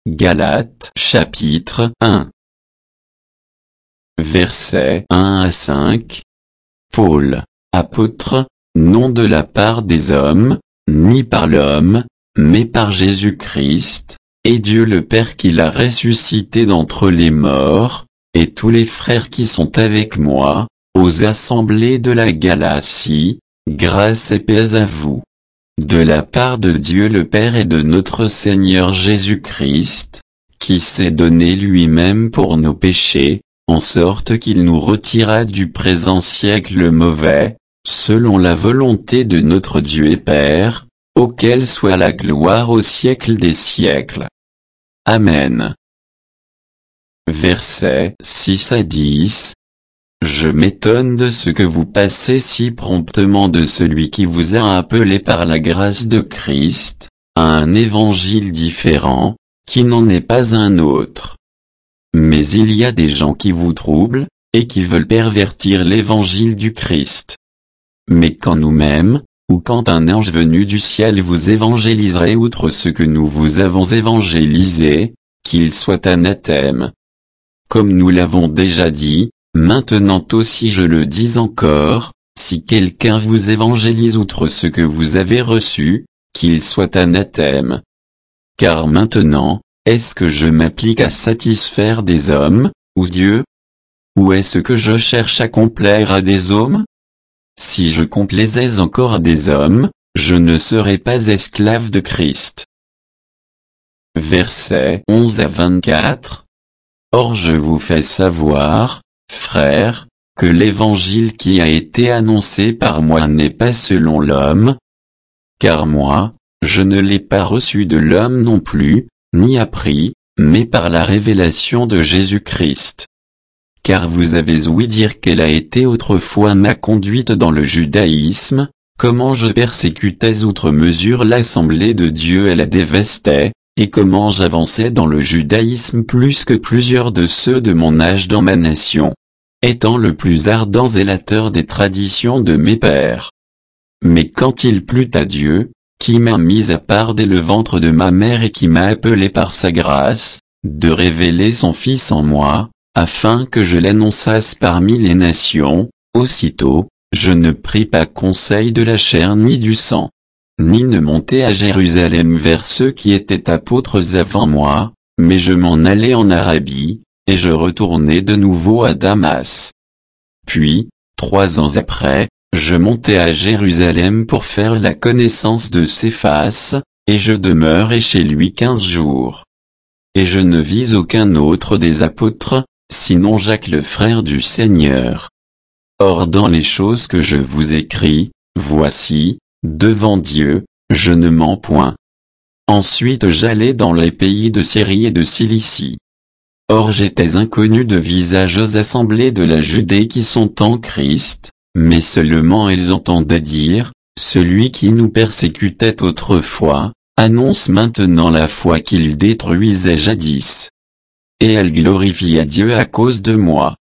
Galates chapitre 1 Versets 1 à 5. Paul, apôtre, non de la part des hommes, ni par l'homme, mais par Jésus-Christ, et Dieu le Père qui l'a ressuscité d'entre les morts, et tous les frères qui sont avec moi, aux assemblées de la Galatie, grâce et paix à vous. De la part de Dieu le Père et de notre Seigneur Jésus-Christ, qui s'est donné lui-même pour nos péchés, en sorte qu'il nous retira du présent siècle le mauvais, selon la volonté de notre Dieu et Père, auquel soit la gloire au siècle des siècles. Amen. Versets 6 à 10. Je m'étonne de ce que vous passez si promptement de celui qui vous a appelé par la grâce de Christ, à un évangile différent, qui n'en est pas un autre. Mais il y a des gens qui vous troublent, et qui veulent pervertir l'évangile du Christ. Mais quand nous-mêmes, ou quand un ange venu du ciel vous évangéliserait outre ce que nous vous avons évangélisé, qu'il soit anathème. Comme nous l'avons déjà dit, maintenant aussi je le dis encore, si quelqu'un vous évangélise outre ce que vous avez reçu, qu'il soit anathème. Car maintenant, est-ce que je m'applique à satisfaire des hommes, ou Dieu? Ou est-ce que je cherche à complaire à des hommes? Si je complaisais encore à des hommes, je ne serais pas esclave de Christ. Versets 11 à 24. Or je vous fais savoir, frères, que l'évangile qui a été annoncé par moi n'est pas selon l'homme. Car moi, je ne l'ai pas reçu de l'homme non plus, ni appris, mais par la révélation de Jésus-Christ. Car vous avez ouï dire quelle a été autrefois ma conduite dans le judaïsme, comment je persécutais outre mesure l'assemblée de Dieu et la dévastais, et comment j'avançais dans le judaïsme plus que plusieurs de ceux de mon âge dans ma nation, étant le plus ardent zélateur des traditions de mes pères. Mais quand il plut à Dieu, qui m'a mis à part dès le ventre de ma mère et qui m'a appelé par sa grâce, de révéler son Fils en moi, afin que je l'annonçasse parmi les nations, aussitôt, je ne pris pas conseil de la chair ni du sang, ni ne montai à Jérusalem vers ceux qui étaient apôtres avant moi, mais je m'en allai en Arabie, et je retournai de nouveau à Damas. Puis, 3 ans après, je montai à Jérusalem pour faire la connaissance de Céphas, et je demeurai chez lui 15 jours. Et je ne vis aucun autre des apôtres, sinon Jacques le frère du Seigneur. Or dans les choses que je vous écris, voici, devant Dieu, je ne mens point. Ensuite j'allai dans les pays de Syrie et de Cilicie. Or j'étais inconnu de visage aux assemblées de la Judée qui sont en Christ, mais seulement elles entendaient dire, celui qui nous persécutait autrefois, annonce maintenant la foi qu'il détruisait jadis. Et elles glorifient Dieu à cause de moi.